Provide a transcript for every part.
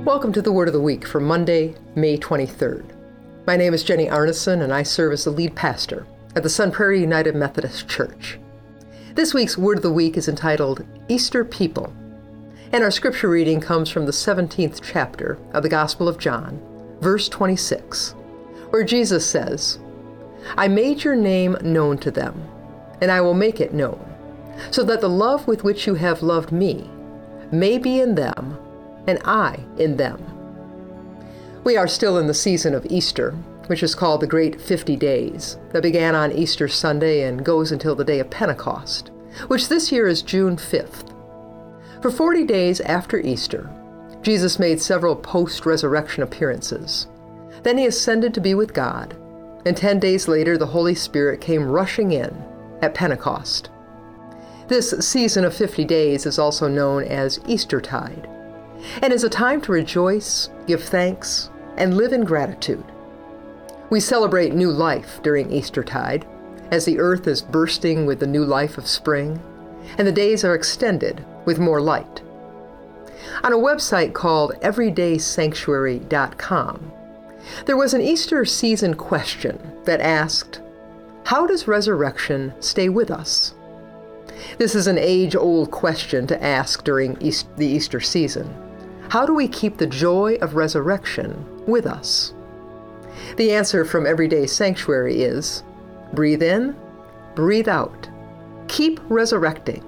Welcome to the Word of the Week for Monday, May 23rd. My name is Jenny Arneson, and I serve as the lead pastor at the Sun Prairie United Methodist Church. This week's Word of the Week is entitled Easter People, and our scripture reading comes from the 17th chapter of the Gospel of John, verse 26, where Jesus says, "I made your name known to them, and I will make it known, so that the love with which you have loved me may be in them, and I in them." We are still in the season of Easter, which is called the Great 50 Days, that began on Easter Sunday and goes until the day of Pentecost, which this year is June 5th. For 40 days after Easter, Jesus made several post-resurrection appearances. Then he ascended to be with God, and 10 days later the Holy Spirit came rushing in at Pentecost. This season of 50 days is also known as Eastertide, and is a time to rejoice, give thanks, and live in gratitude. We celebrate new life during Eastertide, as the earth is bursting with the new life of spring, and the days are extended with more light. On a website called everydaysanctuary.com, there was an Easter season question that asked, "How does resurrection stay with us?" This is an age-old question to ask during the Easter season. How do we keep the joy of resurrection with us? The answer from Everyday Sanctuary is, breathe in, breathe out. Keep resurrecting.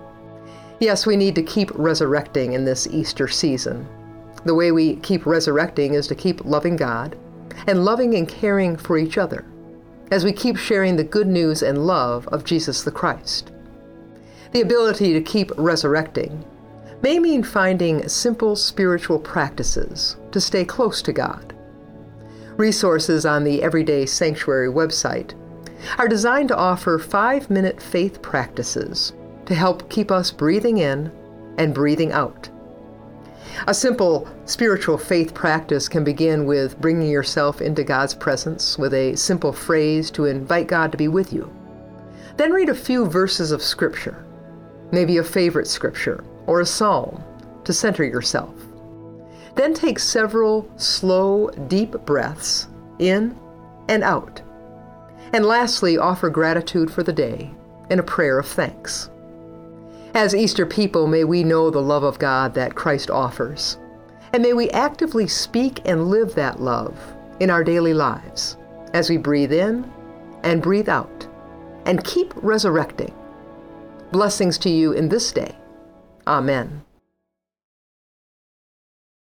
Yes, we need to keep resurrecting in this Easter season. The way we keep resurrecting is to keep loving God and loving and caring for each other, as we keep sharing the good news and love of Jesus the Christ. The ability to keep resurrecting may mean finding simple spiritual practices to stay close to God. Resources on the Everyday Sanctuary website are designed to offer 5-minute faith practices to help keep us breathing in and breathing out. A simple spiritual faith practice can begin with bringing yourself into God's presence with a simple phrase to invite God to be with you. Then read a few verses of Scripture, maybe a favorite scripture or a psalm, to center yourself. Then take several slow, deep breaths in and out. And lastly, offer gratitude for the day in a prayer of thanks. As Easter people, may we know the love of God that Christ offers, and may we actively speak and live that love in our daily lives as we breathe in and breathe out and keep resurrecting. Blessings to you in this day. Amen.